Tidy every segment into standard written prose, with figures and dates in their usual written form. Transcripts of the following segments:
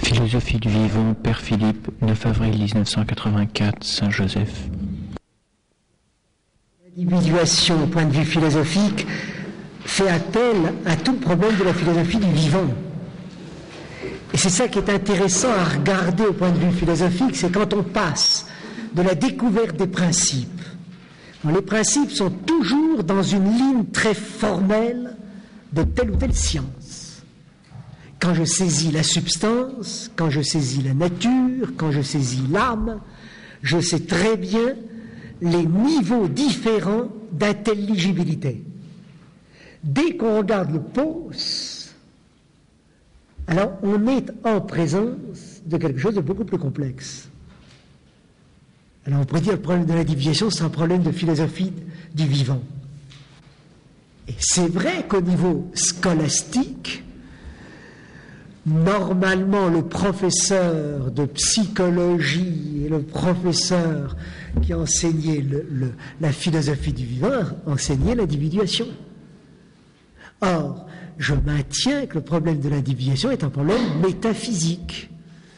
Philosophie du vivant, Père Philippe, 9 avril 1984, Saint-Joseph. L'individuation, au point de vue philosophique, fait appel à tout le problème de la philosophie du vivant. Et c'est ça qui est intéressant à regarder au point de vue philosophique, c'est quand on passe de la découverte des principes. Alors, les principes sont toujours dans une ligne très formelle de telle ou telle science. Quand je saisis la substance, quand je saisis la nature, quand je saisis l'âme, je sais très bien les niveaux différents d'intelligibilité. Dès qu'on regarde le pause, alors on est en présence de quelque chose de beaucoup plus complexe. Alors on pourrait dire que le problème de l'individuation, c'est un problème de philosophie du vivant. Et c'est vrai qu'au niveau scolastique, normalement le professeur de psychologie et le professeur qui enseignait la philosophie du vivant enseignait l'individuation. Or, je maintiens que le problème de l'individuation est un problème métaphysique.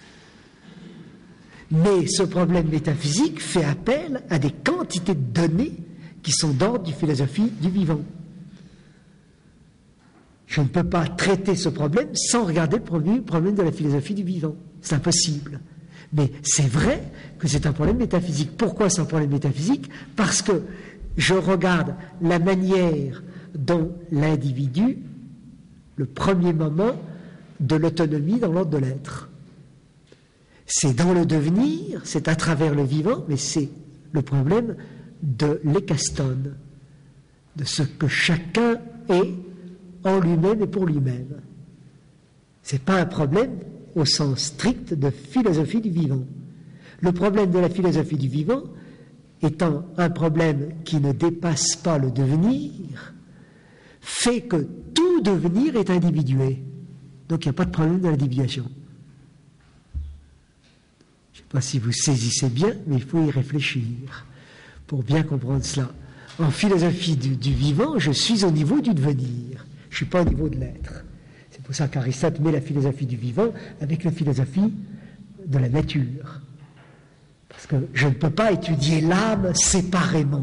Mais ce problème métaphysique fait appel à des quantités de données qui sont d'ordre du philosophie du vivant. Je ne peux pas traiter ce problème sans regarder le problème de la philosophie du vivant. C'est impossible. Mais c'est vrai que c'est un problème métaphysique. Pourquoi c'est un problème métaphysique? Parce que je regarde la manière dont l'individu, le premier moment de l'autonomie dans l'ordre de l'être. C'est dans le devenir, c'est à travers le vivant, mais c'est le problème de l'hécastone, de ce que chacun est en lui-même et pour lui-même. Ce n'est pas un problème au sens strict de philosophie du vivant. Le problème de la philosophie du vivant étant un problème qui ne dépasse pas le devenir, fait que tout devenir est individué. Donc il n'y a pas de problème de l'individuation. Je ne sais pas si vous saisissez bien, mais il faut y réfléchir pour bien comprendre cela. En philosophie du vivant, je suis au niveau du devenir. Je ne suis pas au niveau de l'être. C'est pour ça qu'Aristote met la philosophie du vivant avec la philosophie de la nature. Parce que je ne peux pas étudier l'âme séparément.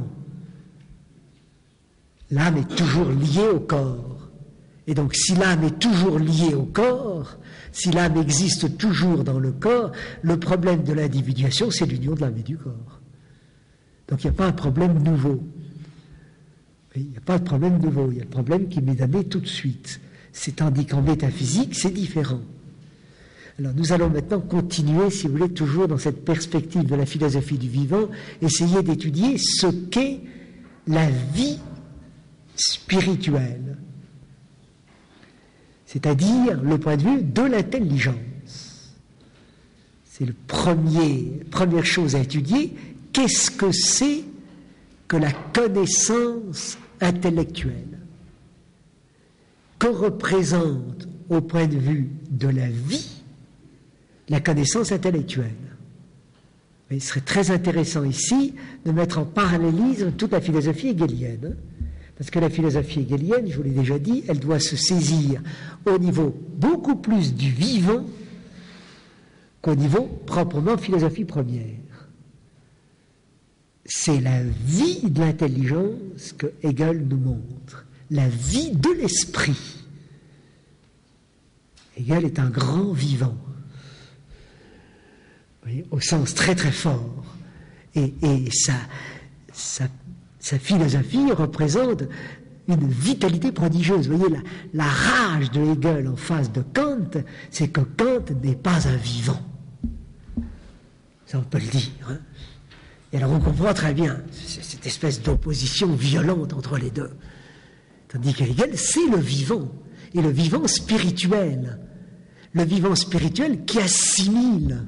L'âme est toujours liée au corps. Et donc si l'âme est toujours liée au corps, si l'âme existe toujours dans le corps, le problème de l'individuation, c'est l'union de l'âme et du corps. Donc il n'y a pas un problème nouveau. Il n'y a pas de problème nouveau, il y a le problème qui m'est donné tout de suite. C'est tandis qu'en métaphysique, c'est différent. Alors nous allons maintenant continuer, si vous voulez, toujours dans cette perspective de la philosophie du vivant, essayer d'étudier ce qu'est la vie spirituelle, c'est-à-dire le point de vue de l'intelligence. C'est première chose à étudier. Qu'est-ce que c'est que la connaissance intellectuelle? Que représente, au point de vue de la vie, la connaissance intellectuelle? Il serait très intéressant ici de mettre en parallélisme toute la philosophie hégélienne. Parce que la philosophie hégélienne, je vous l'ai déjà dit, elle doit se saisir au niveau beaucoup plus du vivant qu'au niveau proprement philosophie première. C'est la vie de l'intelligence que Hegel nous montre, la vie de l'esprit. Hegel est un grand vivant, vous voyez, au sens très très fort. Et sa philosophie représente une vitalité prodigieuse. Vous voyez, la rage de Hegel en face de Kant, c'est que Kant n'est pas un vivant. Ça, on peut le dire. Hein. Et alors on comprend très bien cette espèce d'opposition violente entre les deux. Tandis que Hegel, c'est le vivant, et le vivant spirituel. Le vivant spirituel qui assimile.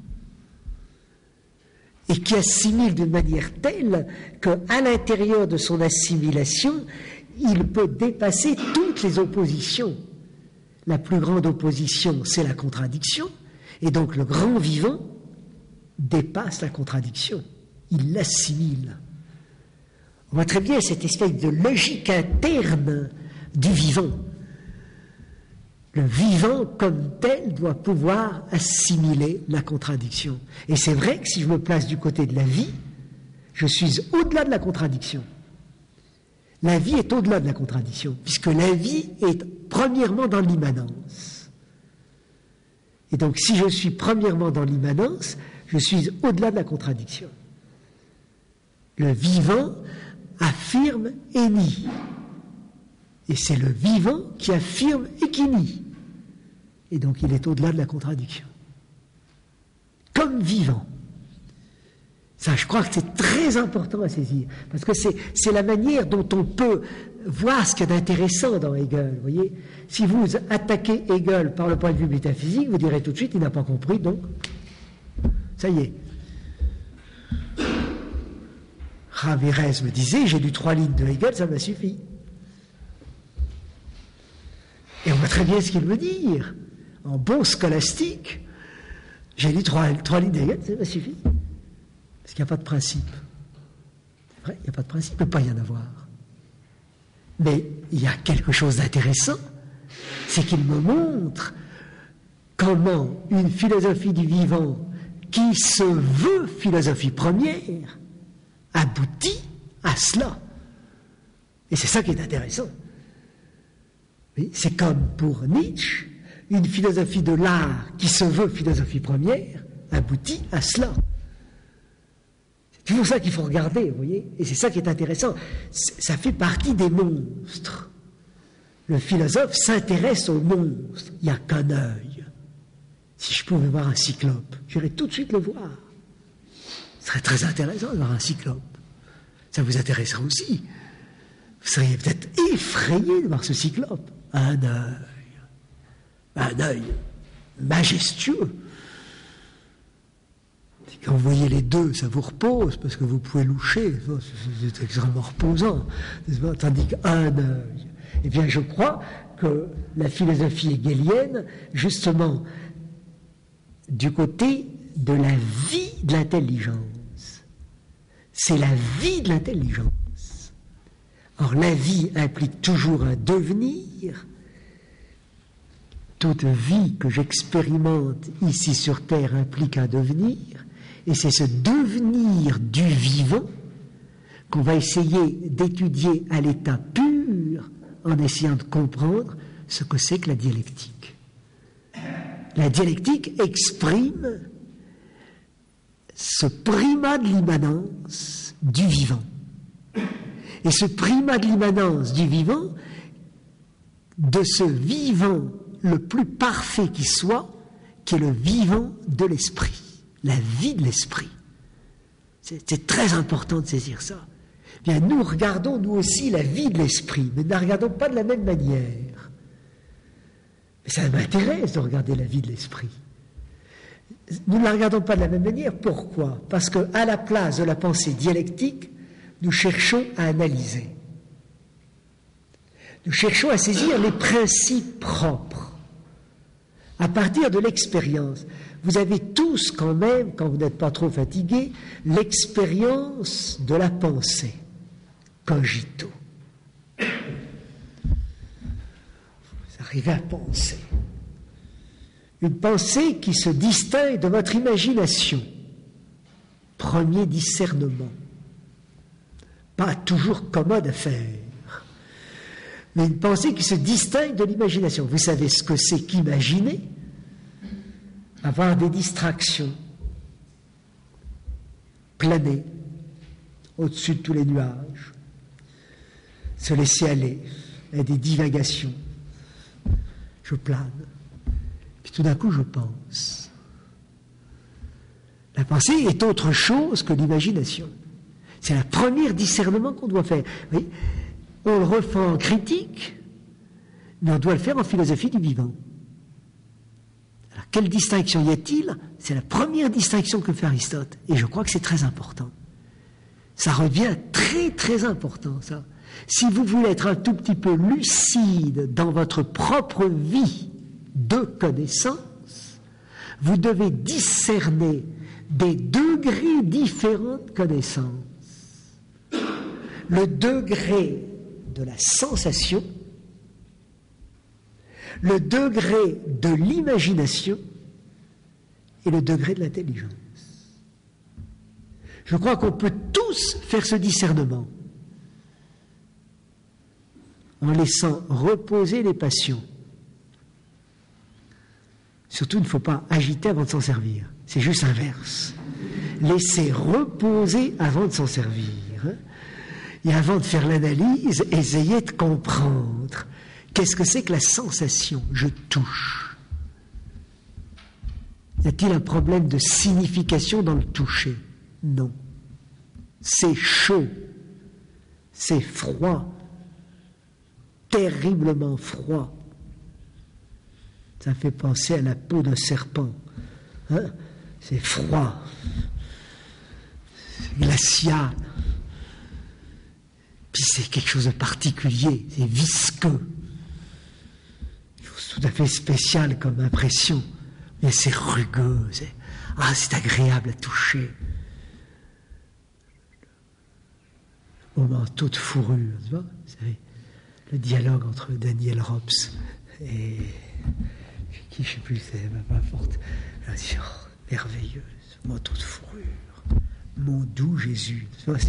Et qui assimile d'une manière telle qu'à l'intérieur de son assimilation, il peut dépasser toutes les oppositions. La plus grande opposition, c'est la contradiction, et donc le grand vivant dépasse la contradiction. Il l'assimile. On voit très bien cette espèce de logique interne du vivant. Le vivant comme tel doit pouvoir assimiler la contradiction. Et c'est vrai que si je me place du côté de la vie, je suis au-delà de la contradiction. La vie est au-delà de la contradiction, puisque la vie est premièrement dans l'immanence. Et donc si je suis premièrement dans l'immanence, je suis au-delà de la contradiction. Le vivant affirme et nie. Et c'est le vivant qui affirme et qui nie. Et donc il est au-delà de la contradiction. Comme vivant. Ça, je crois que c'est très important à saisir. Parce que c'est la manière dont on peut voir ce qu'il y a d'intéressant dans Hegel. Vous voyez, si vous attaquez Hegel par le point de vue métaphysique, vous direz tout de suite, il n'a pas compris, donc ça y est. Ramirez me disait, j'ai lu 3 lignes de Hegel, ça m'a suffi. Et on voit très bien ce qu'il veut dire. En bon scolastique, j'ai lu 3 lignes de Hegel, ça m'a suffi. Parce qu'il n'y a pas de principe. C'est vrai, il n'y a pas de principe, il ne peut pas y en avoir. Mais il y a quelque chose d'intéressant, c'est qu'il me montre comment une philosophie du vivant qui se veut philosophie première aboutit à cela. Et c'est ça qui est intéressant. Oui, c'est comme pour Nietzsche, une philosophie de l'art qui se veut philosophie première aboutit à cela. C'est pour ça qu'il faut regarder, vous voyez, et c'est ça qui est intéressant. Ça fait partie des monstres. Le philosophe s'intéresse aux monstres. Il n'y a qu'un œil. Si je pouvais voir un cyclope, j'irais tout de suite le voir. Ce serait très intéressant de voir un cyclope. Ça vous intéresserait aussi. Vous seriez peut-être effrayé de voir ce cyclope. Un œil majestueux. Quand vous voyez les deux, ça vous repose, parce que vous pouvez loucher, c'est extrêmement reposant, tandis qu'un œil. Eh bien, je crois que la philosophie hegelienne, justement, du côté de la vie de l'intelligence, c'est la vie de l'intelligence. Or, la vie implique toujours un devenir. Toute vie que j'expérimente ici sur Terre implique un devenir. Et c'est ce devenir du vivant qu'on va essayer d'étudier à l'état pur en essayant de comprendre ce que c'est que la dialectique. La dialectique exprime ce primat de l'immanence du vivant. Et ce primat de l'immanence du vivant, de ce vivant le plus parfait qui soit, qui est le vivant de l'esprit. La vie de l'esprit. C'est très important de saisir ça. Bien, nous regardons, nous aussi, la vie de l'esprit, mais ne la regardons pas de la même manière. Mais ça m'intéresse de regarder la vie de l'esprit. Nous ne la regardons pas de la même manière. Pourquoi? Parce qu'à la place de la pensée dialectique, nous cherchons à analyser. Nous cherchons à saisir les principes propres à partir de l'expérience. Vous avez tous quand même, quand vous n'êtes pas trop fatigués, l'expérience de la pensée, cogito. Vous arrivez à penser. Une pensée qui se distingue de votre imagination. Premier discernement. Pas toujours commode à faire. Mais une pensée qui se distingue de l'imagination. Vous savez ce que c'est qu'imaginer? Avoir des distractions, planer au-dessus de tous les nuages, se laisser aller à des divagations. Je plane, puis tout d'un coup je pense. La pensée est autre chose que l'imagination. C'est le premier discernement qu'on doit faire. Vous voyez, on le refait en critique, mais on doit le faire en philosophie du vivant. Alors, quelle distinction y a-t-il? C'est la première distinction que fait Aristote, et je crois que c'est très important. Ça revient très très important, ça. Si vous voulez être un tout petit peu lucide dans votre propre vie de connaissance, vous devez discerner des degrés différents de connaissance. Le degré de la sensation, le degré de l'imagination et le degré de l'intelligence. Je crois qu'on peut tous faire ce discernement en laissant reposer les passions. Surtout, il ne faut pas agiter avant de s'en servir. C'est juste inverse. Laisser reposer avant de s'en servir. Et avant de faire l'analyse, essayer de comprendre. Qu'est-ce que c'est que la sensation? Je touche. Y a-t-il un problème de signification dans le toucher? Non. C'est chaud. C'est froid. Terriblement froid. Ça fait penser à la peau d'un serpent. Hein? C'est froid. C'est glacial. Puis c'est quelque chose de particulier. C'est visqueux. C'est tout à fait spécial comme impression. Mais c'est rugueux. C'est agréable à toucher. Au manteau de fourrure, tu vois, vous savez, le dialogue entre Daniel Robs et qui, je ne sais plus, c'est peu importe. Elle a dit, oh, merveilleux, ce manteau de fourrure, mon doux Jésus. Tu vois,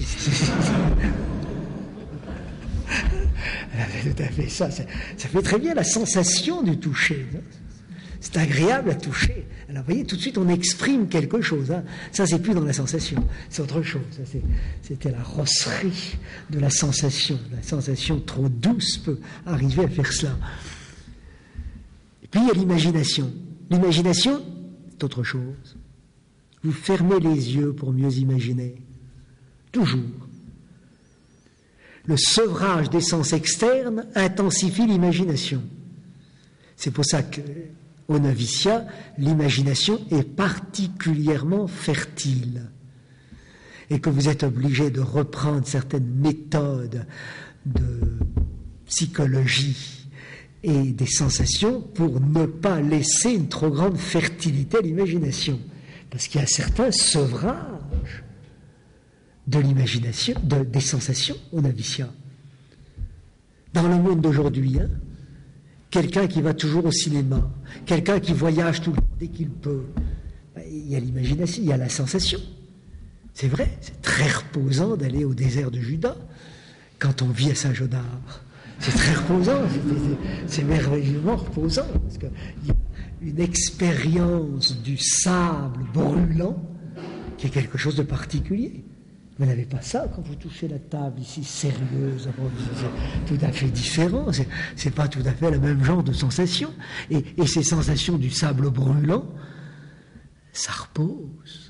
elle avait tout à fait ça. Ça fait très bien la sensation du toucher. C'est agréable à toucher. Alors, vous voyez, tout de suite, on exprime quelque chose. Hein. Ça, c'est plus dans la sensation. C'est autre chose. Ça, c'était la rosserie de la sensation. La sensation trop douce peut arriver à faire cela. Et puis, il y a l'imagination. L'imagination, c'est autre chose. Vous fermez les yeux pour mieux imaginer. Toujours. Le sevrage des sens externes intensifie l'imagination. C'est pour ça que au noviciat, l'imagination est particulièrement fertile et que vous êtes obligé de reprendre certaines méthodes de psychologie et des sensations pour ne pas laisser une trop grande fertilité à l'imagination. Parce qu'il y a certains sevrages de l'imagination, des sensations au noviciat. Dans le monde d'aujourd'hui, hein, quelqu'un qui va toujours au cinéma, quelqu'un qui voyage tout le temps dès qu'il peut, il y a l'imagination, il y a la sensation. C'est vrai, c'est très reposant d'aller au désert de Juda quand on vit à Saint-Jonard. C'est très reposant, c'est merveilleusement reposant, parce qu'il y a une expérience du sable brûlant qui est quelque chose de particulier. Vous n'avez pas ça quand vous touchez la table ici, sérieuse, c'est tout à fait différent, c'est pas tout à fait le même genre de sensation. Et ces sensations du sable brûlant, ça repose.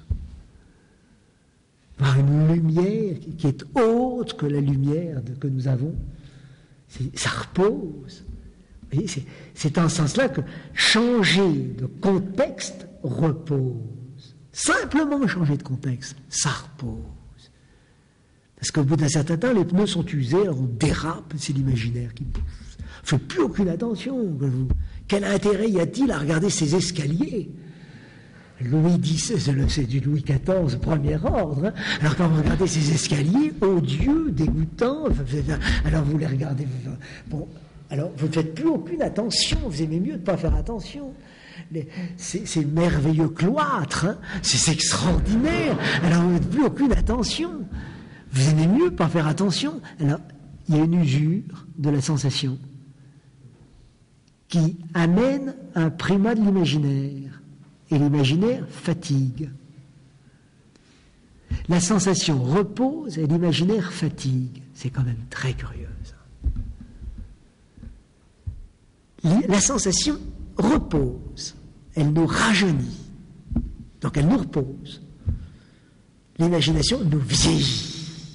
Par une lumière qui est autre que la lumière que nous avons, ça repose. Vous voyez, c'est en ce sens-là que changer de contexte repose. Simplement changer de contexte, ça repose. Parce qu'au bout d'un certain temps, les pneus sont usés, alors on dérape, c'est l'imaginaire qui pousse. Il ne faut plus aucune attention. Quel intérêt y a-t-il à regarder ces escaliers? Louis X, c'est du Louis XIV, premier ordre. Hein. Alors quand vous regardez ces escaliers, odieux, dégoûtants, alors vous les regardez. Bon, alors vous ne faites plus aucune attention, vous aimez mieux de ne pas faire attention. Ces merveilleux cloîtres, hein, c'est extraordinaire, alors vous ne faites plus aucune attention. Vous aimez mieux pas faire attention. Alors, il y a une usure de la sensation qui amène un primat de l'imaginaire. Et l'imaginaire fatigue. La sensation repose et l'imaginaire fatigue. C'est quand même très curieux, ça. La sensation repose. Elle nous rajeunit. Donc elle nous repose. L'imagination nous vieillit.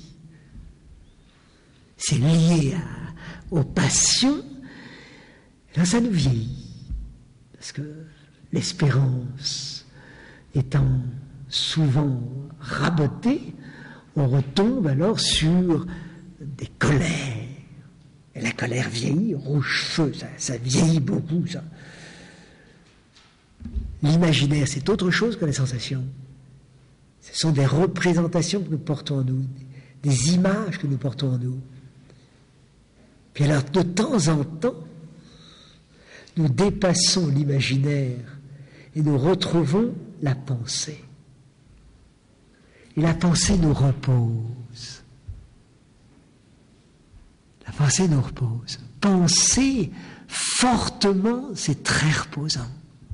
C'est lié aux passions, là ça nous vieillit. Parce que l'espérance étant souvent rabotée, on retombe alors sur des colères. Et la colère vieillit, rouge feu, ça vieillit beaucoup, ça. L'imaginaire, c'est autre chose que la sensation. Ce sont des représentations que nous portons en nous, des images que nous portons en nous. Puis alors, de temps en temps, nous dépassons l'imaginaire et nous retrouvons la pensée. Et la pensée nous repose. La pensée nous repose. Penser fortement, c'est très reposant.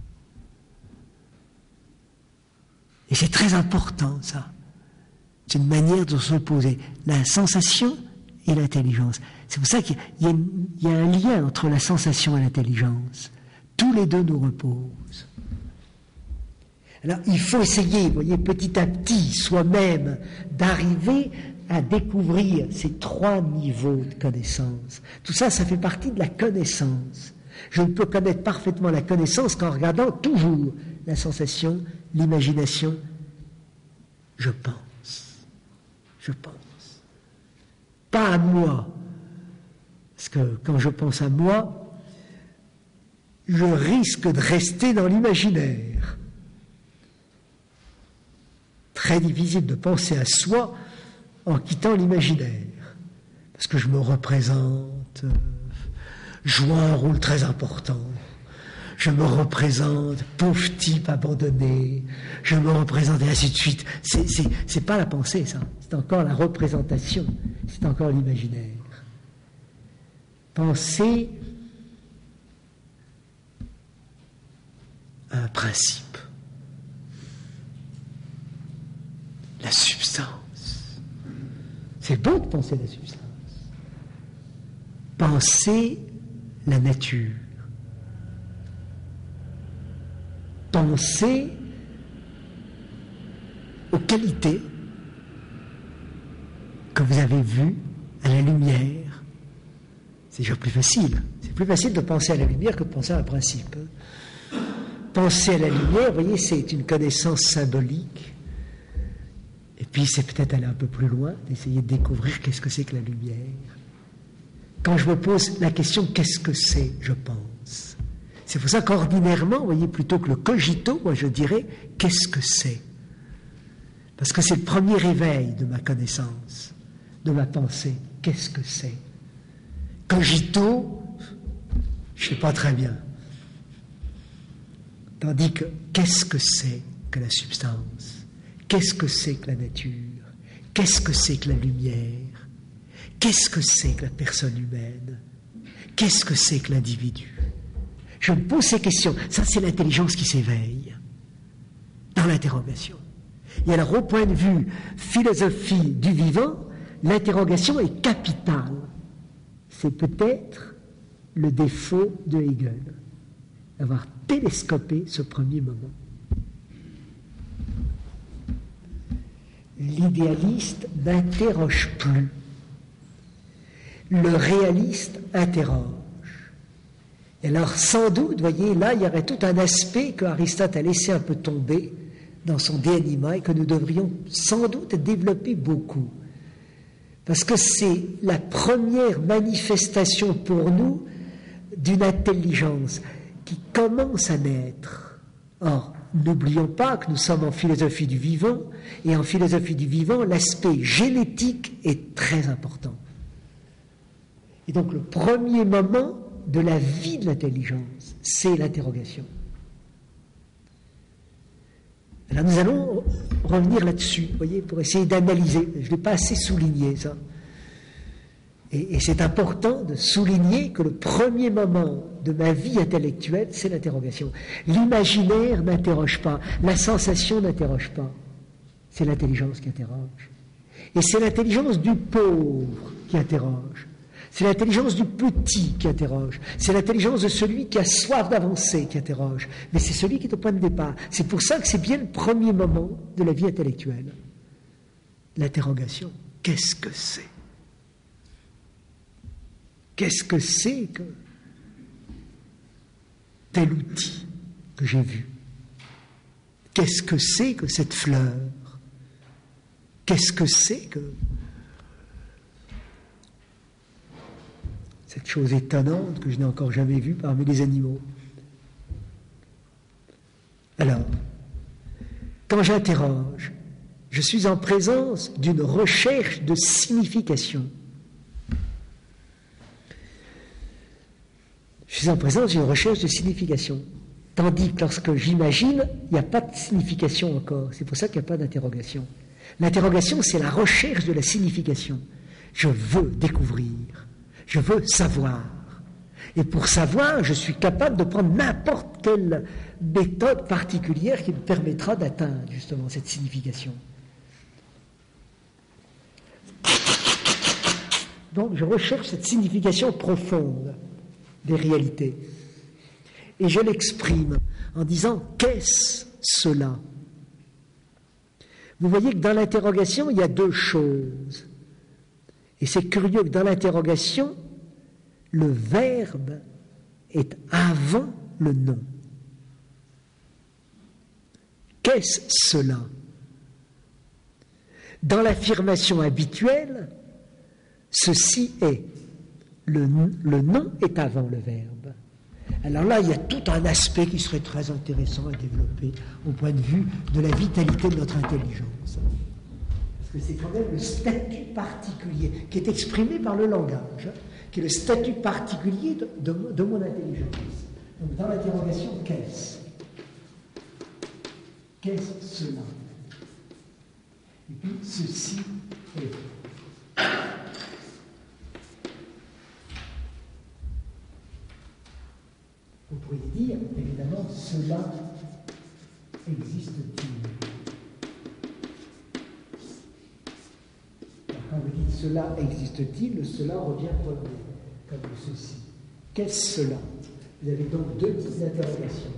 Et c'est très important, ça. C'est une manière de se reposer. La sensation et l'intelligence. C'est pour ça qu'il y a un lien entre la sensation et l'intelligence. Tous les deux nous reposent. Alors, il faut essayer, vous voyez, petit à petit, soi-même, d'arriver à découvrir ces 3 niveaux de connaissance. Tout ça, ça fait partie de la connaissance. Je ne peux connaître parfaitement la connaissance qu'en regardant toujours la sensation, l'imagination. Je pense. Pas à moi. Parce que quand je pense à moi, je risque de rester dans l'imaginaire. Très difficile de penser à soi en quittant l'imaginaire. Parce que je me représente, je joue un rôle très important. Je me représente, pauvre type abandonné, je me représente et ainsi de suite. C'est pas la pensée, ça. C'est encore la représentation. C'est encore l'imaginaire. Penser à un principe. La substance. C'est beau de penser la substance. Penser la nature. Penser aux qualités que vous avez vues à la lumière. C'est déjà plus facile. C'est plus facile de penser à la lumière que de penser à un principe. Penser à la lumière, vous voyez, c'est une connaissance symbolique. Et puis c'est peut-être aller un peu plus loin, d'essayer de découvrir qu'est-ce que c'est que la lumière. Quand je me pose la question qu'est-ce que c'est, je pense. C'est pour ça qu'ordinairement, vous voyez, plutôt que le cogito, moi je dirais qu'est-ce que c'est. Parce que c'est le premier réveil de ma connaissance, de ma pensée. Qu'est-ce que c'est? Cogito, je ne sais pas très bien. Tandis que qu'est-ce que c'est que la substance? Qu'est-ce que c'est que la nature? Qu'est-ce que c'est que la lumière? Qu'est-ce que c'est que la personne humaine? Qu'est-ce que c'est que l'individu? Je me pose ces questions. Ça, c'est l'intelligence qui s'éveille dans l'interrogation. Et alors, au point de vue philosophie du vivant, l'interrogation est capitale. C'est peut-être le défaut de Hegel, d'avoir télescopé ce premier moment. L'idéaliste n'interroge plus. Le réaliste interroge. Et alors, sans doute, voyez, là, il y aurait tout un aspect que Aristote a laissé un peu tomber dans son De Anima et que nous devrions sans doute développer beaucoup. Parce que c'est la première manifestation pour nous d'une intelligence qui commence à naître. Or, n'oublions pas que nous sommes en philosophie du vivant, et en philosophie du vivant, l'aspect génétique est très important. Et donc, le premier moment de la vie de l'intelligence, c'est l'interrogation. Alors nous allons revenir là-dessus, vous voyez, pour essayer d'analyser. Je ne l'ai pas assez souligné, ça. Et c'est important de souligner que le premier moment de ma vie intellectuelle, c'est l'interrogation. L'imaginaire n'interroge pas, la sensation n'interroge pas. C'est l'intelligence qui interroge. Et c'est l'intelligence du pauvre qui interroge. C'est l'intelligence du petit qui interroge. C'est l'intelligence de celui qui a soif d'avancer qui interroge. Mais c'est celui qui est au point de départ. C'est pour ça que c'est bien le premier moment de la vie intellectuelle. L'interrogation. Qu'est-ce que c'est? Qu'est-ce que c'est que tel outil que j'ai vu? Qu'est-ce que c'est que cette fleur? Qu'est-ce que c'est que cette chose étonnante que je n'ai encore jamais vue parmi les animaux? Alors, quand j'interroge, je suis en présence d'une recherche de signification. Je Je suis en présence d'une recherche de signification. Tandis que lorsque j'imagine, il n'y a pas de signification encore. C'est pour ça qu'il n'y a pas d'interrogation. L'interrogation, c'est la recherche de la signification. Je veux découvrir. Je veux savoir. Et pour savoir, je suis capable de prendre n'importe quelle méthode particulière qui me permettra d'atteindre justement cette signification. Donc je recherche cette signification profonde des réalités. Et je l'exprime en disant « qu'est-ce cela ?» Vous voyez que dans l'interrogation, il y a deux choses. Et c'est curieux que dans l'interrogation, le verbe est avant le nom. Qu'est-ce cela? Dans l'affirmation habituelle, ceci est. Le nom est avant le verbe. Alors là, il y a tout un aspect qui serait très intéressant à développer au point de vue de la vitalité de notre intelligence. Parce que c'est quand même le statut particulier qui est exprimé par le langage, qui est le statut particulier de mon intelligence. Donc dans l'interrogation, qu'est-ce? Qu'est-ce cela? Et puis, ceci est. Vous pourriez dire, évidemment, cela existe-t-il? Quand vous dites cela existe-t-il, le cela revient comme ceci. Qu'est-ce cela? Vous avez donc deux petites interrogations.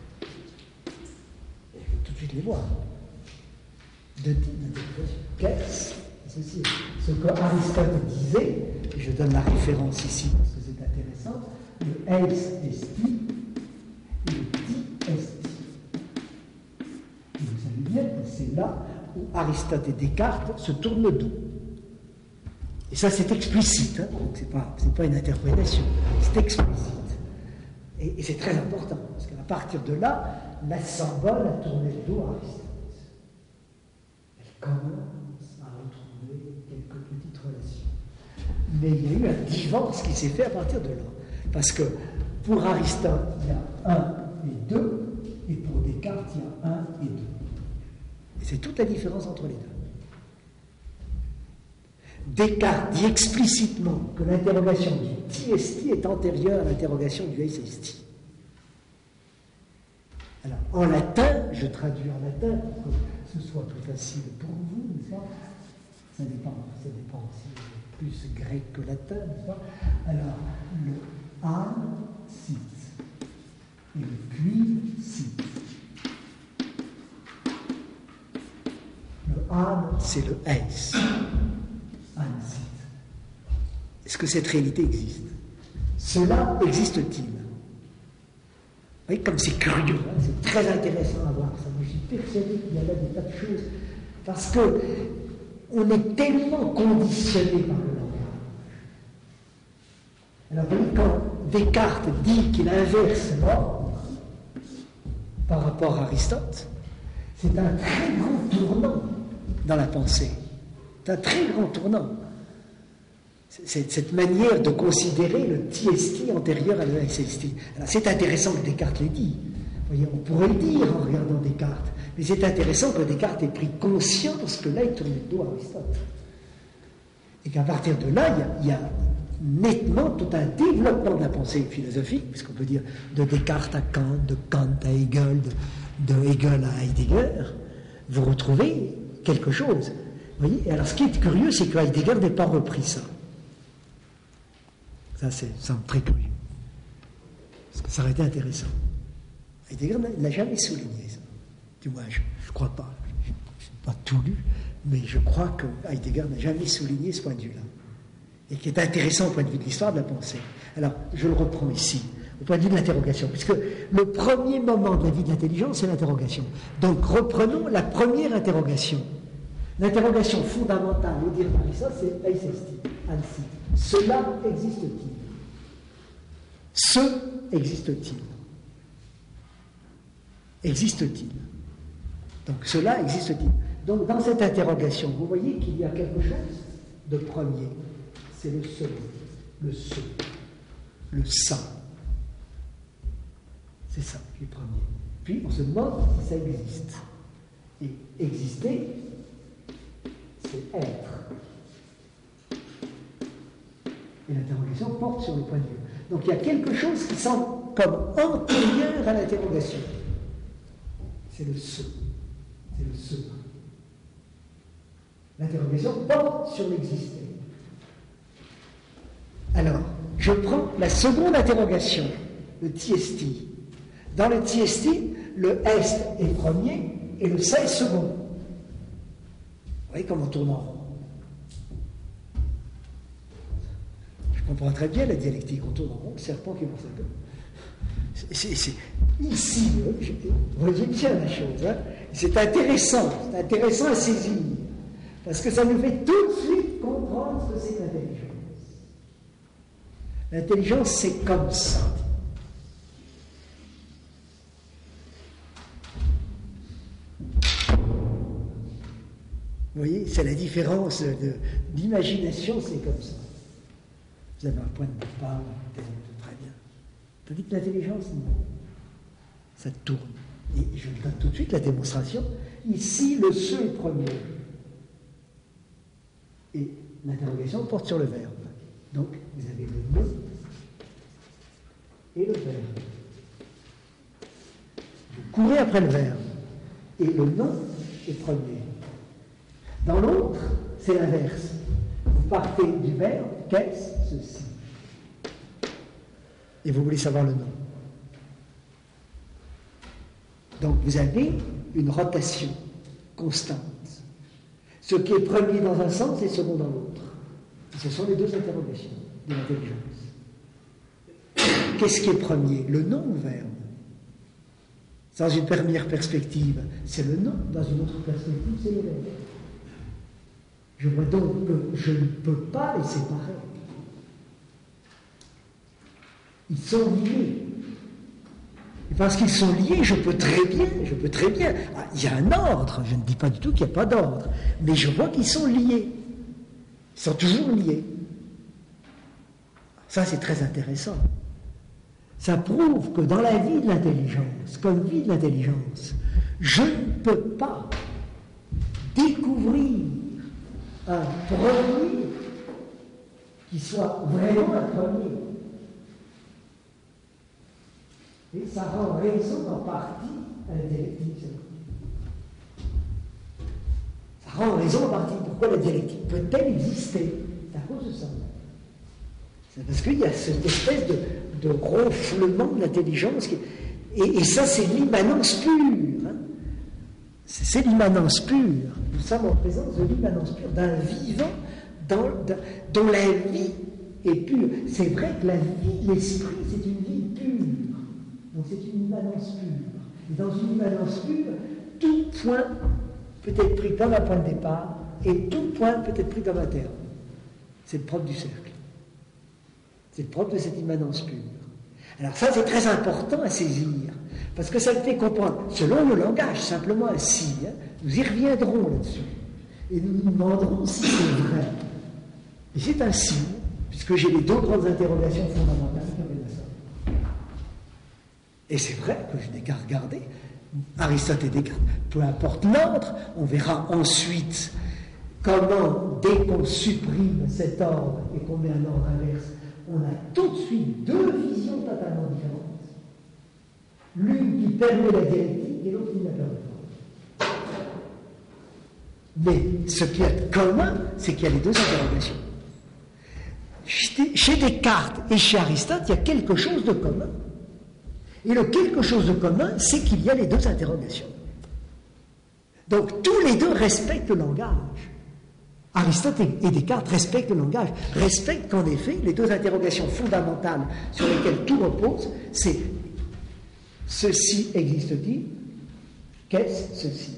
Et il faut tout de suite les voir. Deux types d'interrogations. Qu'est-ce? Ceci. Ce qu'Aristote disait, et je donne la référence ici parce que c'est intéressant, le eis esti et le ti esti. Et vous savez bien que c'est là où Aristote et Descartes se tournent le dos. Et ça, c'est explicite, hein, donc c'est pas une interprétation, c'est explicite. Et c'est très important, parce qu'à partir de là, la symbole a tourné le dos à Aristote. Elle commence à retrouver quelques petites relations. Mais il y a eu un divorce qui s'est fait à partir de là. Parce que pour Aristote, il y a 1 et 2, et pour Descartes, il y a 1 et 2. Et c'est toute la différence entre les deux. Descartes dit explicitement que l'interrogation du ti esti est antérieure à l'interrogation du eis esti. Alors, en latin, je traduis en latin pour que ce soit plus facile pour vous, n'est-ce pas? Ça dépend aussi plus grec que latin, n'est-ce pas? Alors, le âne cite et le cuivre cite. Le âne, c'est le eis. Est-ce que cette réalité existe? Cela existe-t-il? Vous voyez, comme c'est curieux, hein, c'est très intéressant à voir ça. Moi, je suis persuadé qu'il y a là des tas de choses, parce que on est tellement conditionné par le langage. Alors, vous voyez, quand Descartes dit qu'il inverse l'ordre par rapport à Aristote, c'est un très grand tournant dans la pensée. C'est un très grand tournant. C'est cette manière de considérer le ti esti antérieur à le eis esti. Alors c'est intéressant que Descartes l'ait dit. Vous voyez, on pourrait le dire en regardant Descartes, mais c'est intéressant que Descartes ait pris conscience que là il tournait le dos à Aristote. Et qu'à partir de là, il y a nettement tout un développement de la pensée philosophique, puisqu'on peut dire de Descartes à Kant, de Kant à Hegel, de Hegel à Heidegger, vous retrouvez quelque chose. Vous voyez, et alors ce qui est curieux, c'est que Heidegger n'ait pas repris ça. Ça, c'est très curieux. Parce que ça aurait été intéressant. Heidegger ne l'a jamais souligné, ça. Du moins, je ne crois pas. Je n'ai pas tout lu, mais je crois que Heidegger n'a jamais souligné ce point de vue-là. Et qui est intéressant au point de vue de l'histoire de la pensée. Alors, je le reprends ici, au point de vue de l'interrogation, puisque le premier moment de la vie de l'intelligence, c'est l'interrogation. Donc, reprenons la première interrogation. L'interrogation fondamentale, au dire d'Aristote, c'est eis esti, ansi. Cela existe-t-il? Ce existe-t-il? Existe-t-il? Donc cela existe-t-il? Donc dans cette interrogation, vous voyez qu'il y a quelque chose de premier. C'est le second, le ce, le ça. C'est ça qui est premier. Puis on se demande si ça existe. Et exister, c'est être. Et l'interrogation porte sur le point de vue. Donc il y a quelque chose qui semble comme antérieur à l'interrogation. C'est le ce. C'est le ce. L'interrogation porte sur l'exister. Alors, je prends la seconde interrogation, le tiesti. Dans le tiesti, le est est premier et le ça est second. Vous voyez comment on tourne en rond. Je comprends très bien la dialectique, on tourne en rond, le serpent qui est pour ça. C'est ici, vous voyez bien la chose. Hein? C'est intéressant à saisir, parce que ça nous fait tout de suite comprendre ce que c'est l'intelligence. L'intelligence, c'est comme ça. Vous voyez, c'est la différence d'imagination, c'est comme ça. Vous avez un point de départ, très bien. Tandis que l'intelligence, non. Ça tourne. Et je vous donne tout de suite la démonstration. Ici, le ce est premier. Et l'interrogation porte sur le verbe. Donc, vous avez le mot et le verbe. Vous courez après le verbe. Et le nom est premier. Dans l'autre, c'est l'inverse. Vous partez du verbe, qu'est-ce ceci? Et vous voulez savoir le nom. Donc vous avez une rotation constante. Ce qui est premier dans un sens est second dans l'autre. Ce sont les deux interrogations de l'intelligence. Qu'est-ce qui est premier, le nom ou le verbe? Dans une première perspective, c'est le nom. Dans une autre perspective, c'est le verbe. Je vois donc que je ne peux pas les séparer. Ils sont liés. Et parce qu'ils sont liés, je peux très bien. Ah, il y a un ordre, je ne dis pas du tout qu'il n'y a pas d'ordre, mais je vois qu'ils sont liés. Ils sont toujours liés. Ça, c'est très intéressant. Ça prouve que dans la vie de l'intelligence, comme vie de l'intelligence, je ne peux pas découvrir un premier qui soit vraiment un premier. Et ça rend raison en partie à la dialectique. Ça rend raison en partie. Pourquoi la dialectique peut-elle exister? C'est à cause de ça. C'est parce qu'il y a cette espèce de ronflement de l'intelligence. Et ça, c'est l'immanence pure. Hein. C'est l'immanence pure. Nous sommes en présence de l'immanence pure, d'un vivant dont la vie est pure. C'est vrai que la vie de l'esprit, c'est une vie pure. Donc c'est une immanence pure. Et dans une immanence pure, tout point peut être pris comme un point de départ, et tout point peut être pris comme un terme. C'est le propre du cercle. C'est le propre de cette immanence pure. Alors ça, c'est très important à saisir, parce que ça le fait comprendre, selon le langage, simplement ainsi. Hein, nous y reviendrons là-dessus. Et nous nous demanderons si c'est vrai. Et c'est ainsi, puisque j'ai les deux grandes interrogations fondamentales qui amènent à ça. Et c'est vrai que je n'ai qu'à regarder. Aristote et Descartes, peu importe l'ordre, on verra ensuite comment, dès qu'on supprime cet ordre et qu'on met un ordre inverse, on a tout de suite deux visions totalement différentes. L'une qui permet la dialectique et l'autre qui ne la permet pas. Mais ce qui est commun, c'est qu'il y a les deux interrogations. Chez Descartes et chez Aristote, il y a quelque chose de commun. Et le quelque chose de commun, c'est qu'il y a les deux interrogations. Donc tous les deux respectent le langage. Aristote et Descartes respectent le langage, respectent qu'en effet les deux interrogations fondamentales sur lesquelles tout repose, c'est ceci existe-t-il? Qu'est-ce ceci?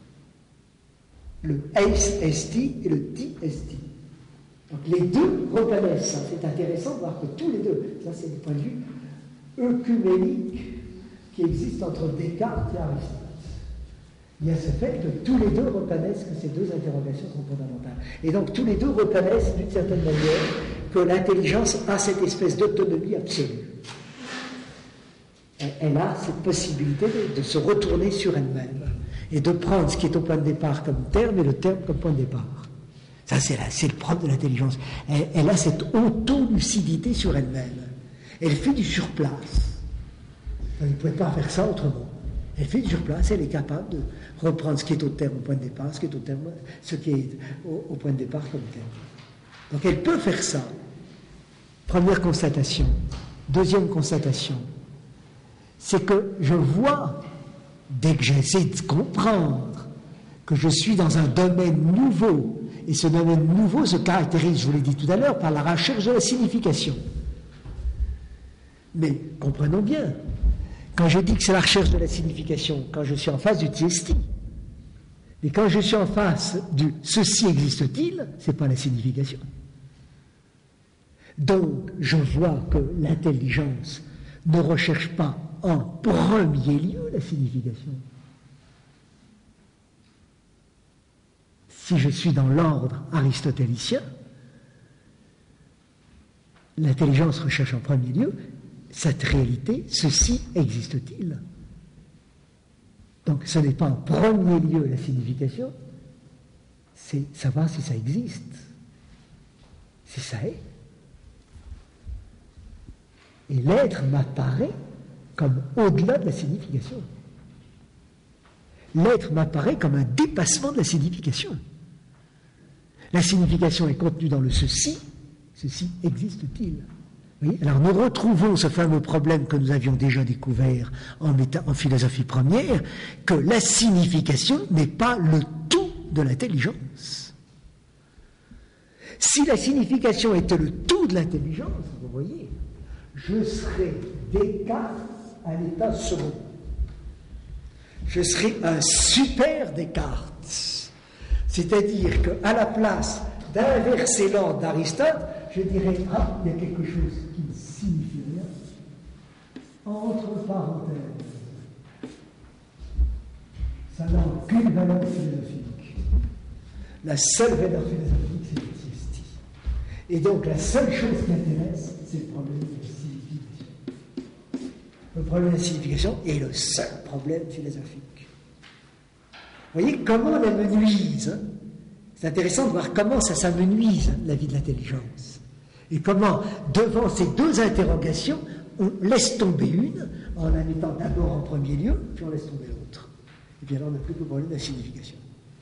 Le eis esti et le ti esti. Donc les deux reconnaissent ça. C'est intéressant de voir que tous les deux, ça c'est du point de vue œcuménique qui existe entre Descartes et Aristote. Il y a ce fait que tous les deux reconnaissent que ces deux interrogations sont fondamentales. Et donc tous les deux reconnaissent d'une certaine manière que l'intelligence a cette espèce d'autonomie absolue. elle a cette possibilité de se retourner sur elle-même et de prendre ce qui est au point de départ comme terme et le terme comme point de départ. Ça, c'est le propre de l'intelligence. Elle a cette auto-lucidité sur elle-même. Elle fait du surplace. Vous ne pouvez pas faire ça autrement. Elle fait du surplace, elle est capable de reprendre ce qui est au terme au point de départ, ce qui est au point de départ comme terme. Donc elle peut faire ça. Première constatation. Deuxième constatation, c'est que je vois, dès que j'essaie de comprendre que je suis dans un domaine nouveau, et ce domaine nouveau se caractérise, je vous l'ai dit tout à l'heure, par la recherche de la signification. Mais comprenons bien, quand je dis que c'est la recherche de la signification, quand je suis en face du tziesti, mais quand je suis en face du « ceci existe-t-il », c'est pas la signification. Donc, je vois que l'intelligence ne recherche pas en premier lieu la signification. Si je suis dans l'ordre aristotélicien, l'intelligence recherche en premier lieu cette réalité, ceci existe-t-il? Donc ce n'est pas en premier lieu la signification, c'est savoir si ça existe, si ça est. Et l'être m'apparaît comme au-delà de la signification. L'être m'apparaît comme un dépassement de la signification. La signification est contenue dans le ceci existe-t-il? Oui, alors nous retrouvons ce fameux problème que nous avions déjà découvert en philosophie première, que la signification n'est pas le tout de l'intelligence. Si la signification était le tout de l'intelligence, vous voyez, je serais Descartes à l'état second. Je serais un super Descartes. C'est-à-dire qu'à la place d'inverser l'ordre d'Aristote, je dirais, ah, il y a quelque chose qui ne signifie rien. Entre parenthèses, ça n'a aucune valeur philosophique. La seule valeur philosophique, c'est le tziesti. Et donc, la seule chose qui intéresse, c'est le problème de la signification. Le problème de la signification est le seul problème philosophique. Vous voyez comment on amenuise, hein? C'est intéressant de voir comment ça s'amenuise la vie de l'intelligence. Et comment, devant ces deux interrogations, on laisse tomber une, en la mettant d'abord en premier lieu, puis on laisse tomber l'autre. Et bien là, on n'a plus que le problème de la signification.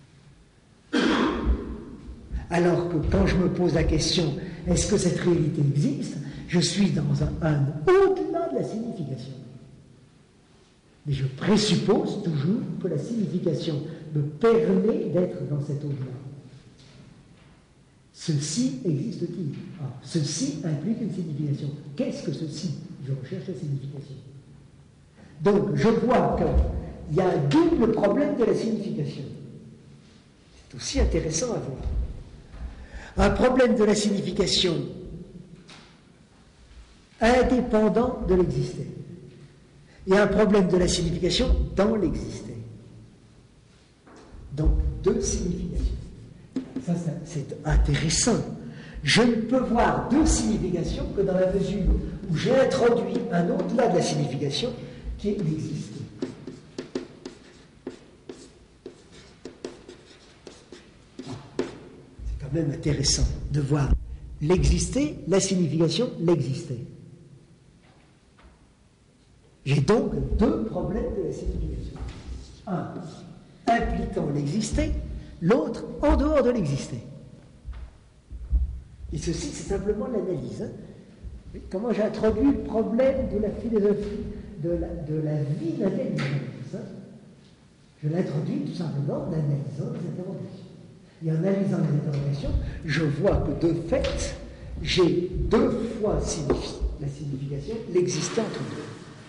Alors que quand je me pose la question, est-ce que cette réalité existe, je suis dans un au-delà de la signification. Mais je présuppose toujours que la signification me permet d'être dans cet au-delà. Ceci existe-t-il? Alors, ceci implique une signification. Qu'est-ce que ceci? Je recherche la signification. Donc, je vois qu'il y a un double problème de la signification. C'est aussi intéressant à voir. Un problème de la signification indépendant de l'existé. Et un problème de la signification dans l'existé. Donc, deux significations. Ça, c'est intéressant. Je ne peux voir deux significations que dans la mesure où j'ai introduit un au-delà de la signification qui est l'existé. C'est quand même intéressant de voir l'existé, la signification, l'existé. J'ai donc deux problèmes de la signification. Un impliquant l'existé, l'autre en dehors de l'existé. Et ceci, c'est simplement l'analyse. Hein. Comment j'ai introduit le problème de la philosophie, de la vie de l'intelligence. Hein. Je l'introduis tout simplement en analysant les interrogations. Et en analysant les interrogations, je vois que de fait, j'ai deux fois la signification, l'existé entre deux.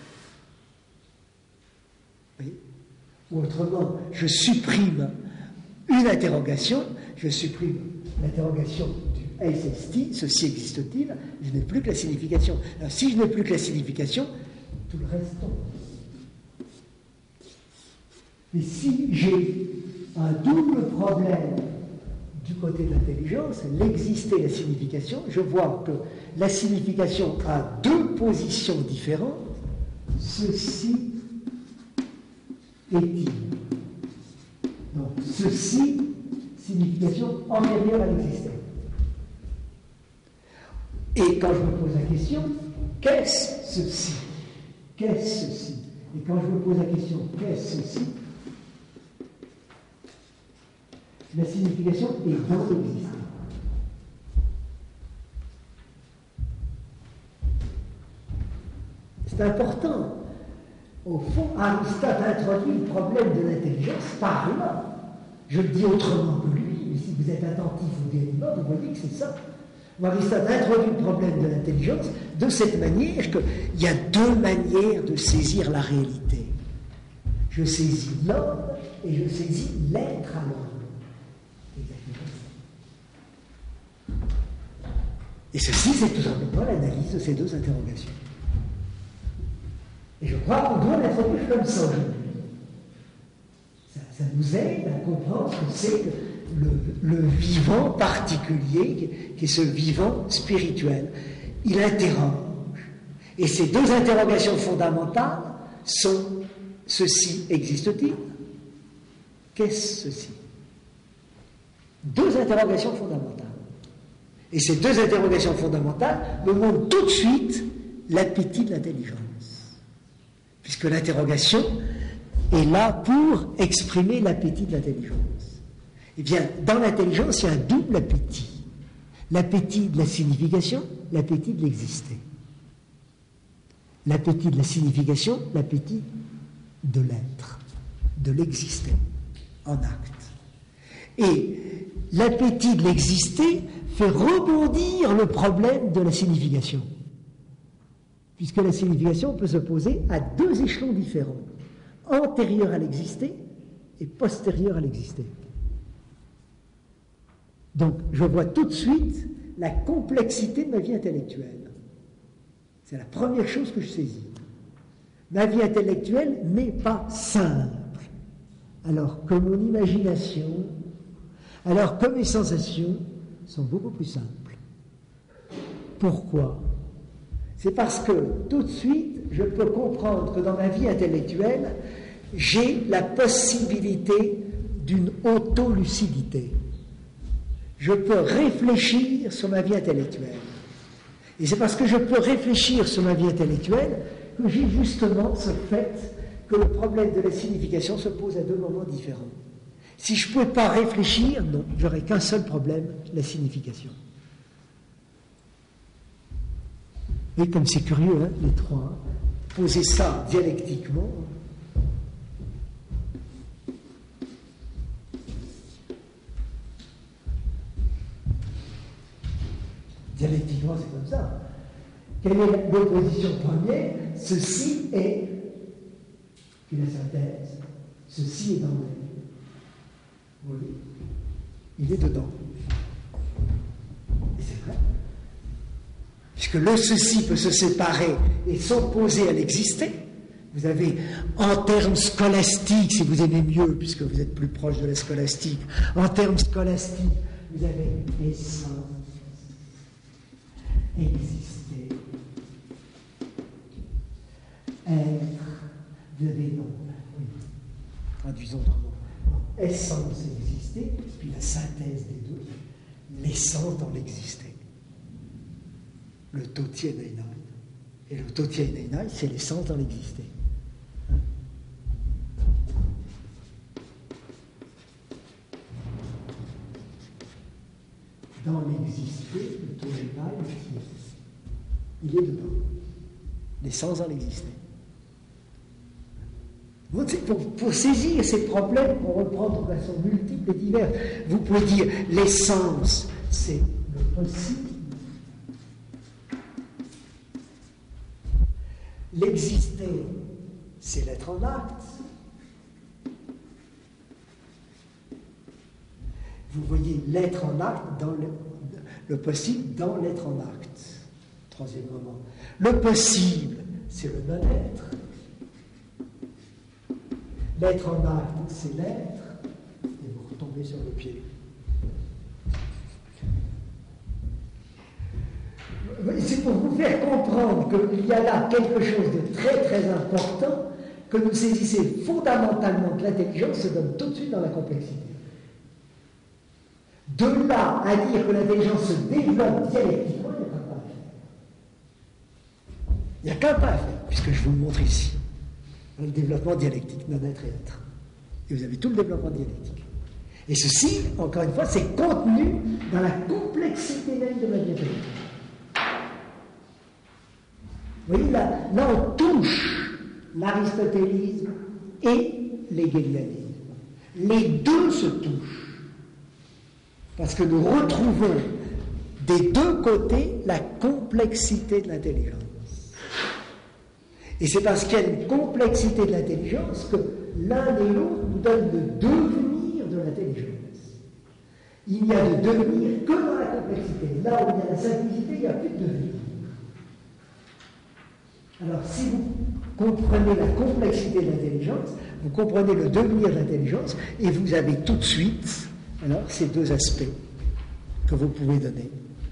Oui. Ou autrement, je supprime une interrogation, je supprime l'interrogation du SST, ceci existe-t-il, je n'ai plus que la signification. Alors si je n'ai plus que la signification, tout le reste tombe. Mais si j'ai un double problème du côté de l'intelligence, l'existé et la signification, je vois que la signification a deux positions différentes, ceci est-il. Donc, ceci, signification antérieure à l'existence. Et quand je me pose la question, qu'est-ce ceci? Qu'est-ce ceci? Et quand je me pose la question, qu'est-ce ceci? La signification est dans l'existence. C'est important. Au fond, Aristote introduit le problème de l'intelligence par là. Je le dis autrement que lui, mais si vous êtes attentif au débat, vous voyez que c'est ça. Aristote introduit le problème de l'intelligence de cette manière qu'il y a deux manières de saisir la réalité. Je saisis l'homme et je saisis l'être à l'homme. Exactement ça. Et ceci, c'est tout simplement l'analyse de ces deux interrogations. Et je crois qu'on doit l'introduire comme ça aujourd'hui. Ça nous aide à comprendre ce que c'est que le vivant particulier, qui est ce vivant spirituel. Il interroge. Et ces deux interrogations fondamentales sont: ceci existe-t-il? Qu'est-ce ceci? Deux interrogations fondamentales. Et ces deux interrogations fondamentales me montrent tout de suite l'appétit de l'intelligence. Puisque l'interrogation est là pour exprimer l'appétit de l'intelligence. Eh bien, dans l'intelligence, il y a un double appétit. L'appétit de la signification, l'appétit de l'exister. L'appétit de la signification, l'appétit de l'être, de l'exister, en acte. Et l'appétit de l'exister fait rebondir le problème de la signification. Puisque la signification peut se poser à deux échelons différents, antérieur à l'exister et postérieur à l'exister. Donc, je vois tout de suite la complexité de ma vie intellectuelle. C'est la première chose que je saisis. Ma vie intellectuelle n'est pas simple, alors que mon imagination, alors que mes sensations sont beaucoup plus simples. Pourquoi ? C'est parce que tout de suite, je peux comprendre que dans ma vie intellectuelle, j'ai la possibilité d'une autolucidité. Je peux réfléchir sur ma vie intellectuelle. Et c'est parce que je peux réfléchir sur ma vie intellectuelle que j'ai justement ce fait que le problème de la signification se pose à deux moments différents. Si je ne pouvais pas réfléchir, non, j'aurais qu'un seul problème, la signification. Et comme c'est curieux, hein, les trois, poser ça dialectiquement. Dialectiquement, c'est comme ça. Quelle est l'opposition première? Ceci est, puis la synthèse, ceci est dans le. Vous voyez, il est dedans. Et c'est vrai. Puisque le ceci peut se séparer et s'opposer à l'exister. Vous avez, en termes scolastiques, si vous aimez mieux, puisque vous êtes plus proche de la scolastique, en termes scolastiques, vous avez essence, exister, être, vous avez non. Oui. Traduisons autrement. Essence, exister, puis la synthèse des deux, l'essence dans l'exister. Le Totien Einai. Et le Totien Einai, c'est l'essence dans l'exister. Dans l'exister, le Totien Einai, il est dedans. L'essence dans l'exister. Pour saisir ces problèmes, pour reprendre de façon multiple et diverse, vous pouvez dire l'essence, c'est le possible. L'exister, c'est l'être en acte. Vous voyez l'être en acte dans le possible dans l'être en acte. Troisième moment. Le possible, c'est le non-être. L'être en acte, c'est l'être. Et vous retombez sur le pied. C'est pour vous faire comprendre qu'il y a là quelque chose de très très important, que vous saisissez fondamentalement que l'intelligence se donne tout de suite dans la complexité. De là à dire que l'intelligence se développe dialectiquement, il n'y a qu'un pas à faire, puisque je vous le montre ici. Le développement dialectique, non-être et être. Et vous avez tout le développement dialectique. Et ceci, encore une fois, c'est contenu dans la complexité même de ma vie intellectuelle. Vous voyez, là on touche l'aristotélisme et l'hégélianisme. Les deux se touchent. Parce que nous retrouvons des deux côtés la complexité de l'intelligence. Et c'est parce qu'il y a une complexité de l'intelligence que l'un et l'autre nous donnent le devenir de l'intelligence. Il n'y a de devenir que dans la complexité. Là où il y a la simplicité, il n'y a plus de devenir. Alors, si vous comprenez la complexité de l'intelligence, vous comprenez le devenir de l'intelligence, et vous avez tout de suite, alors, ces deux aspects que vous pouvez donner.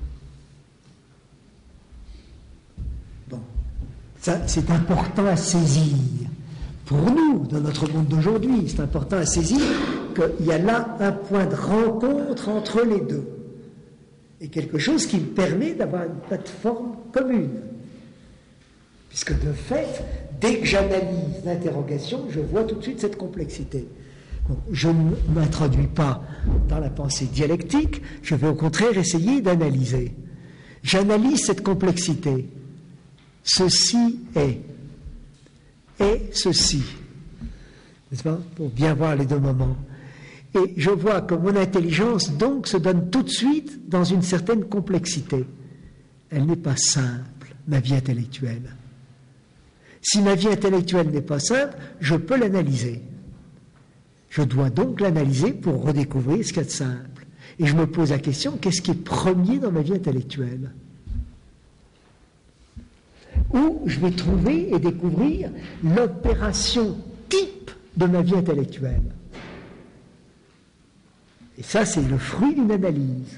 Bon, ça, c'est important à saisir. Pour nous, dans notre monde d'aujourd'hui, c'est important à saisir qu'il y a là un point de rencontre entre les deux, et quelque chose qui me permet d'avoir une plateforme commune. Puisque de fait, dès que j'analyse l'interrogation, je vois tout de suite cette complexité. Bon, je ne m'introduis pas dans la pensée dialectique, je vais au contraire essayer d'analyser. J'analyse cette complexité. Ceci est. Et ceci. N'est-ce pas? Pour bien voir les deux moments. Et je vois que mon intelligence, donc, se donne tout de suite dans une certaine complexité. Elle n'est pas simple, ma vie intellectuelle. Si ma vie intellectuelle n'est pas simple, je peux l'analyser. Je dois donc l'analyser pour redécouvrir ce qu'il y a de simple. Et je me pose la question, qu'est-ce qui est premier dans ma vie intellectuelle? Où je vais trouver et découvrir l'opération type de ma vie intellectuelle. Et ça, c'est le fruit d'une analyse.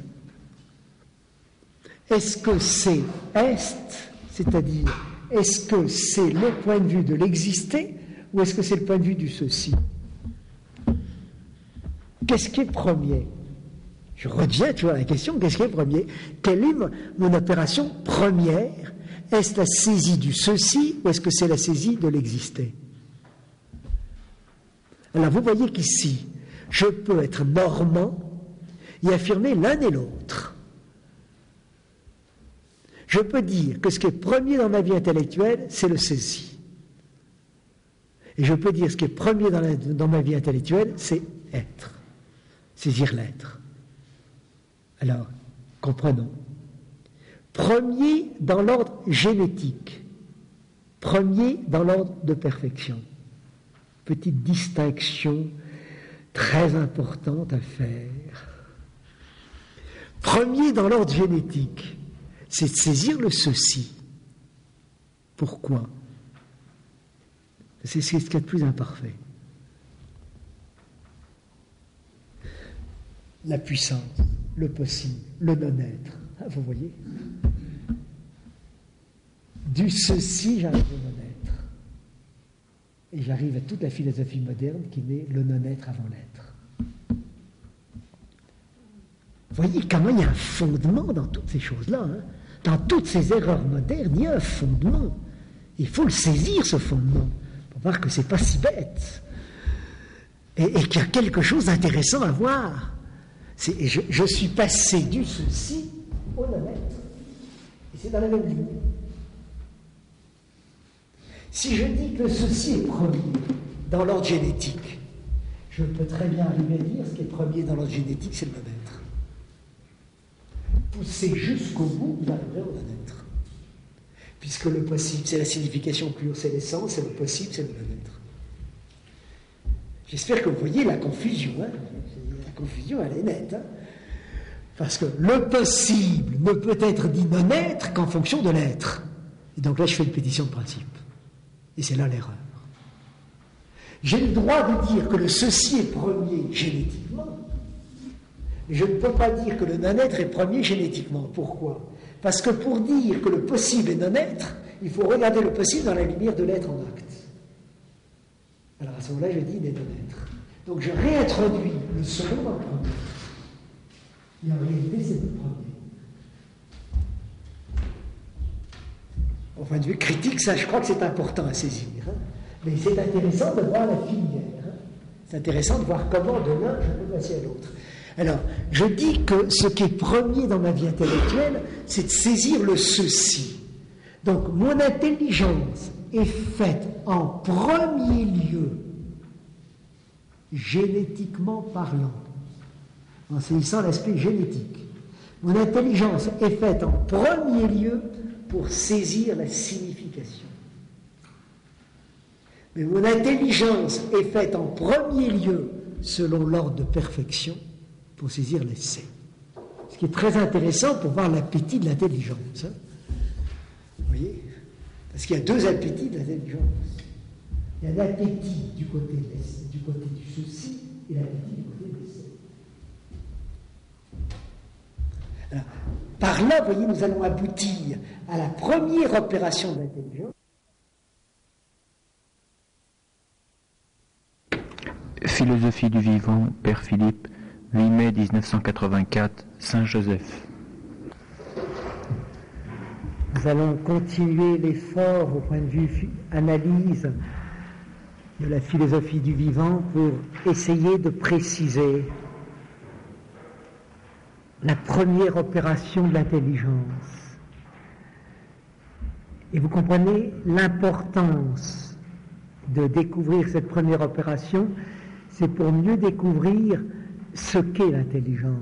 Est-ce que c'est c'est-à-dire, est-ce que c'est le point de vue de l'existé ou est-ce que c'est le point de vue du ceci? Qu'est-ce qui est premier? Je reviens toujours à la question, qu'est-ce qui est premier? Quelle est mon opération première? Est-ce la saisie du ceci ou est-ce que c'est la saisie de l'existé? Alors vous voyez qu'ici, je peux être normand et affirmer l'un et l'autre. Je peux dire que ce qui est premier dans ma vie intellectuelle, c'est le saisi. Et je peux dire ce qui est premier dans ma vie intellectuelle, c'est être. Saisir l'être. Alors, comprenons. Premier dans l'ordre génétique. Premier dans l'ordre de perfection. Petite distinction très importante à faire. Premier dans l'ordre génétique, c'est de saisir le ceci. Pourquoi? C'est ce qui est le plus imparfait. La puissance, le possible, le non-être. Ah, vous voyez? Du ceci, j'arrive au non-être. Et j'arrive à toute la philosophie moderne qui met le non-être avant l'être. Vous voyez comment il y a un fondement dans toutes ces choses-là. Hein? Dans toutes ces erreurs modernes, il y a un fondement. Il faut le saisir, ce fondement, pour voir que c'est pas si bête. Et qu'il y a quelque chose d'intéressant à voir. Je suis passé du ceci au non-être. Et c'est dans la même ligne. Si je dis que ceci est premier dans l'ordre génétique, je peux très bien arriver à dire ce qui est premier dans l'ordre génétique, c'est le non-être. Poussez jusqu'au bout, vous arriverez au non-être. Puisque le possible, c'est la signification pure, c'est l'essence, et le possible, c'est le non-être. J'espère que vous voyez la confusion. Hein. La confusion, elle est nette. Hein. Parce que le possible ne peut être dit non-être qu'en fonction de l'être. Et donc là, je fais une pétition de principe. Et c'est là l'erreur. J'ai le droit de dire que le ceci est premier génétiquement, mais je ne peux pas dire que le non-être est premier génétiquement. Pourquoi? Parce que pour dire que le possible est non-être, il faut regarder le possible dans la lumière de l'être en acte. Alors à ce moment-là, je dis il est non-être. Donc je réintroduis le second dans le premier. Et en réalité, c'est le premier. Au point de vue critique, ça, je crois que c'est important à saisir. Hein. Mais c'est intéressant de voir la filière. Hein. C'est intéressant de voir comment de l'un je peux passer à l'autre. Alors, je dis que ce qui est premier dans ma vie intellectuelle, c'est de saisir le ceci. Donc, mon intelligence est faite en premier lieu, génétiquement parlant, en saisissant l'aspect génétique. Mon intelligence est faite en premier lieu pour saisir la signification. Mais mon intelligence est faite en premier lieu, selon l'ordre de perfection, pour saisir l'essai. Ce qui est très intéressant pour voir l'appétit de l'intelligence. Hein. Vous voyez ? Parce qu'il y a deux appétits de l'intelligence. Il y a l'appétit du côté du ceci et l'appétit du côté de l'essai. Alors, par là, vous voyez, nous allons aboutir à la première opération de l'intelligence. Philosophie du vivant, Père Philippe, 8 mai 1984, Saint-Joseph. Nous allons continuer l'effort au point de vue analyse de la philosophie du vivant pour essayer de préciser la première opération de l'intelligence. Et vous comprenez l'importance de découvrir cette première opération, c'est pour mieux découvrir ce qu'est l'intelligence.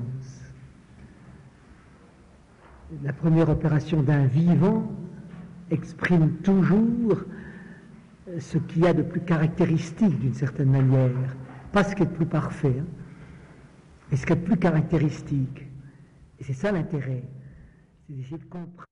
La première opération d'un vivant exprime toujours ce qu'il y a de plus caractéristique d'une certaine manière, pas ce qui est de plus parfait, hein, mais ce qui est de plus caractéristique. Et c'est ça l'intérêt, c'est d'essayer de comprendre.